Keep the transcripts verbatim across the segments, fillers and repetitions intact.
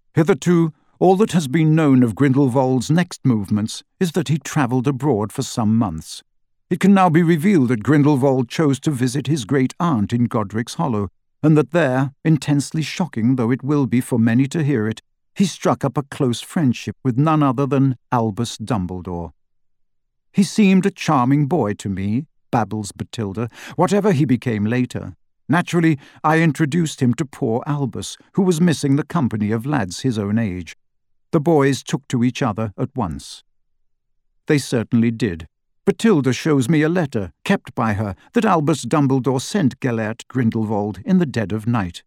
Hitherto, all that has been known of Grindelwald's next movements is that he travelled abroad for some months. It can now be revealed that Grindelwald chose to visit his great-aunt in Godric's Hollow, and that there, intensely shocking though it will be for many to hear it, he struck up a close friendship with none other than Albus Dumbledore. "He seemed a charming boy to me," babbles Bathilda, "whatever he became later. Naturally, I introduced him to poor Albus, who was missing the company of lads his own age. The boys took to each other at once." They certainly did. Bathilda shows me a letter, kept by her, that Albus Dumbledore sent Gellert Grindelwald in the dead of night.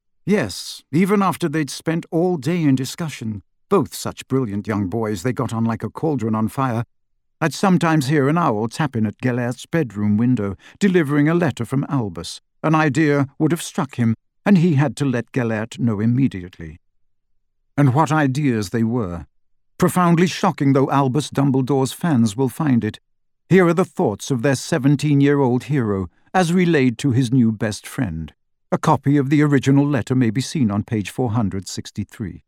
Yes, even after they'd spent all day in discussion, both such brilliant young boys they got on like a cauldron on fire, I'd sometimes hear an owl tapping at Gellert's bedroom window, delivering a letter from Albus. An idea would have struck him, and he had to let Gellert know immediately. And what ideas they were! Profoundly shocking though Albus Dumbledore's fans will find it, here are the thoughts of their seventeen-year-old hero as relayed to his new best friend. A copy of the original letter may be seen on page four hundred sixty-three.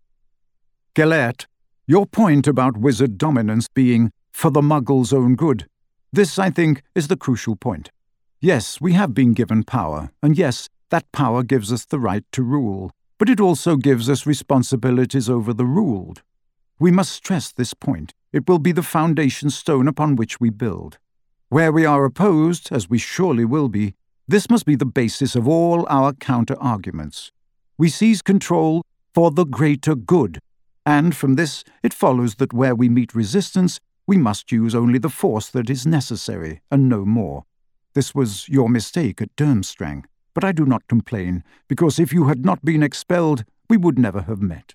Gellert, your point about wizard dominance being for the Muggles' own good. This, I think, is the crucial point. Yes, we have been given power, and yes, that power gives us the right to rule, but it also gives us responsibilities over the ruled. We must stress this point. It will be the foundation stone upon which we build. Where we are opposed, as we surely will be, this must be the basis of all our counter-arguments. We seize control for the greater good, and from this it follows that where we meet resistance, we must use only the force that is necessary, and no more. This was your mistake at Durmstrang, but I do not complain, because if you had not been expelled, we would never have met.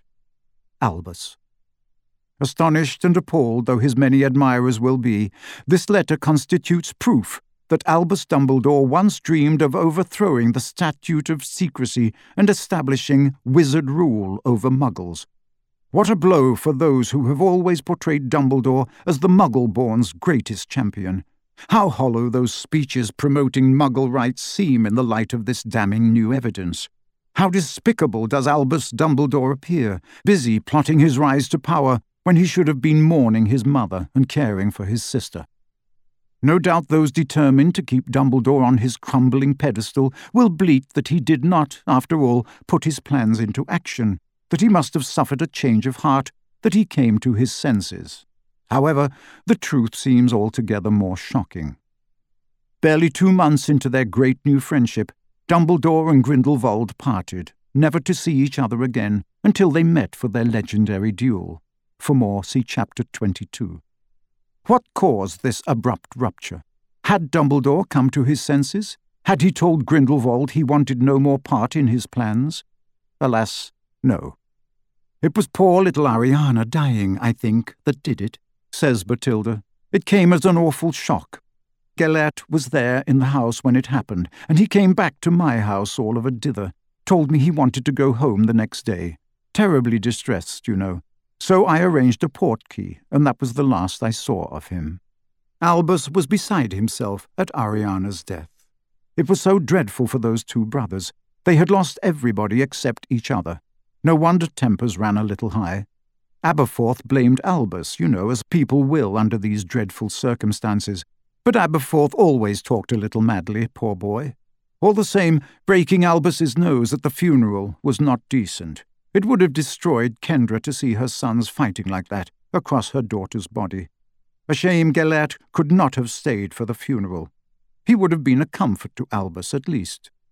Albus. Astonished and appalled though his many admirers will be, this letter constitutes proof that Albus Dumbledore once dreamed of overthrowing the statute of secrecy and establishing wizard rule over Muggles. What a blow for those who have always portrayed Dumbledore as the Muggle-born's greatest champion. How hollow those speeches promoting Muggle rights seem in the light of this damning new evidence. How despicable does Albus Dumbledore appear, busy plotting his rise to power when he should have been mourning his mother and caring for his sister. No doubt those determined to keep Dumbledore on his crumbling pedestal will bleat that he did not, after all, put his plans into action, that he must have suffered a change of heart, that he came to his senses. However, the truth seems altogether more shocking. Barely two months into their great new friendship, Dumbledore and Grindelwald parted, never to see each other again until they met for their legendary duel. For more, see chapter twenty-two. What caused this abrupt rupture? Had Dumbledore come to his senses? Had he told Grindelwald he wanted no more part in his plans? Alas, no. It was poor little Ariana dying, I think, that did it, says Bathilda. It came as an awful shock. Gellert was there in the house when it happened, and he came back to my house all of a dither, told me he wanted to go home the next day. Terribly distressed, you know. So I arranged a portkey, and that was the last I saw of him. Albus was beside himself at Ariana's death. It was so dreadful for those two brothers. They had lost everybody except each other. No wonder tempers ran a little high. Aberforth blamed Albus, you know, as people will under these dreadful circumstances. But Aberforth always talked a little madly, poor boy. All the same, breaking Albus's nose at the funeral was not decent. It would have destroyed Kendra to see her sons fighting like that across her daughter's body. A shame Gellert could not have stayed for the funeral. He would have been a comfort to Albus at least.